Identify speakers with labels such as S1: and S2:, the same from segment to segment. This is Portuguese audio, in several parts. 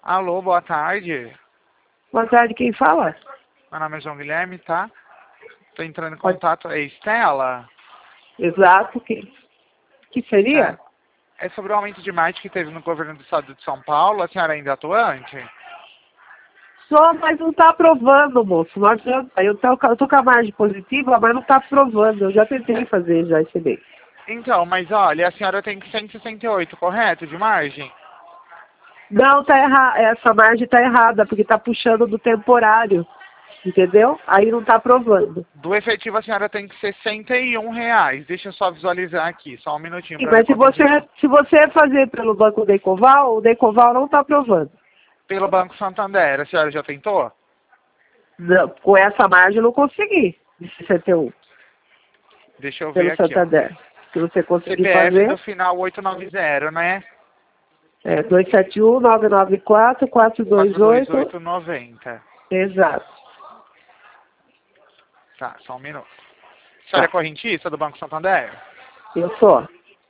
S1: Alô, boa tarde.
S2: Boa tarde, quem fala?
S1: Meu nome é João Guilherme, tá? Tô entrando em contato. É Estela?
S2: Exato, que seria?
S1: É sobre o aumento de margem que teve no governo do estado de São Paulo. A senhora ainda é atuante?
S2: Só, mas não está aprovando, moço. Não adianta. Eu tô com a margem positiva, mas não está aprovando. Eu já tentei fazer já esse mês.
S1: Então, mas olha, a senhora tem 168, correto, de margem?
S2: Não, tá errado. Essa margem está errada, porque está puxando do temporário. Entendeu? Aí não está aprovando.
S1: Do efetivo a senhora tem que R$ 61. Deixa eu só visualizar aqui, só um minutinho
S2: Sim,
S1: para ver
S2: mas
S1: quanto
S2: se você fazer pelo Banco Decoval, o Decoval não está aprovando.
S1: pelo Banco Santander. A senhora já tentou?
S2: Não, com essa margem eu não consegui, de 61,
S1: Deixa eu ver
S2: pelo
S1: aqui, ó.
S2: Santander. Se você conseguir
S1: CPF do
S2: fazer,
S1: final 890, né?
S2: é 271-994-428.
S1: 42890.
S2: Exato.
S1: Tá, só um minuto. A senhora é
S2: Tá.
S1: correntista do Banco Santander?
S2: Eu sou.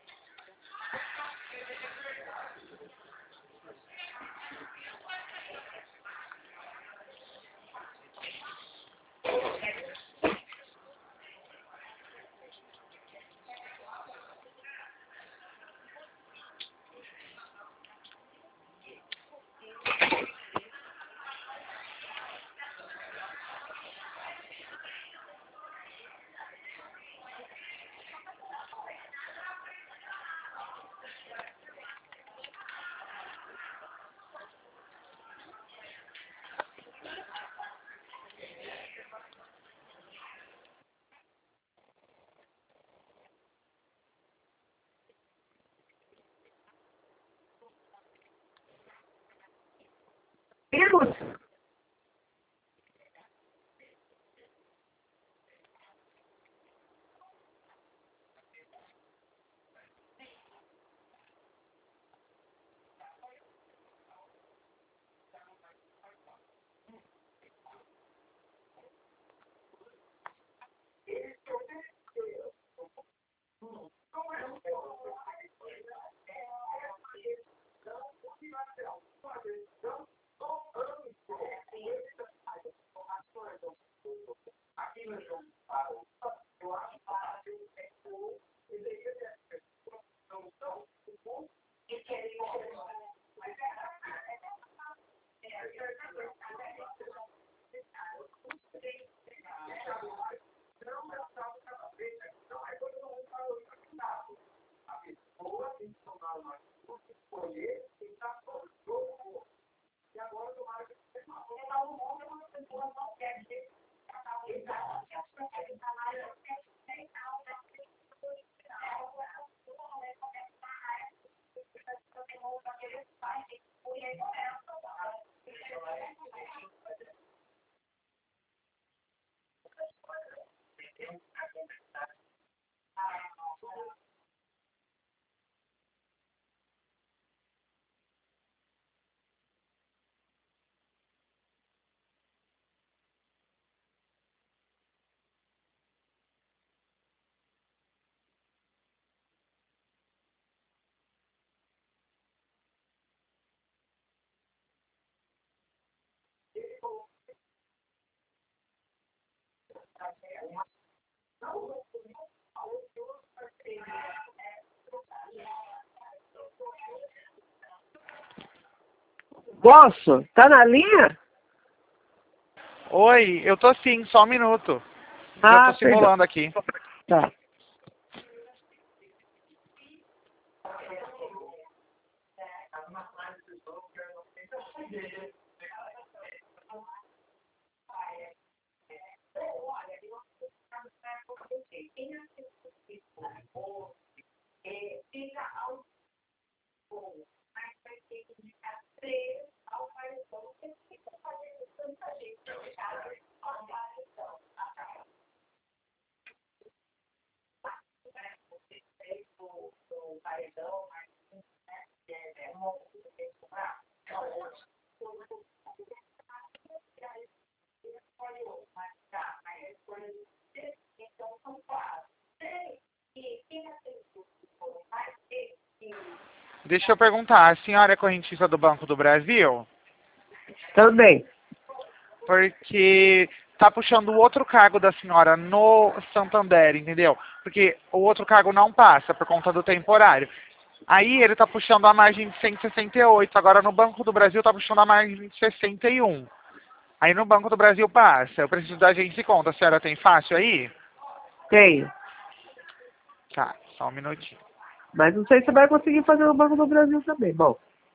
S2: Posso? Tá na linha?
S1: Oi, eu tô sim, só um minuto. Já tô
S2: Perdão.
S1: simulando aqui.
S2: Tá.
S1: Deixa eu perguntar, a senhora é correntista do Banco do Brasil?
S2: Também.
S1: Porque tá puxando o outro cargo da senhora no Santander, entendeu? Porque o outro cargo não passa por conta do temporário. Aí ele tá puxando a margem de 168, agora no Banco do Brasil tá puxando a margem de 61. Aí no Banco do Brasil passa. Eu preciso da agência de conta. A senhora tem fácil aí?
S2: Tenho.
S1: Tá, só um minutinho.
S2: Mas não sei se você vai conseguir fazer no Banco do Brasil também. Bom,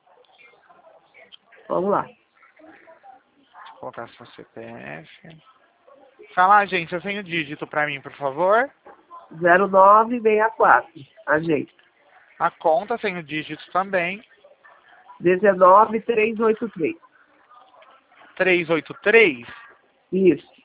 S2: vamos lá.
S1: Vou colocar seu CPF. Fala, agência, sem o dígito pra mim, por favor.
S2: 0964. Agente.
S1: A conta sem o dígito também.
S2: 19383.
S1: 383.
S2: Isso.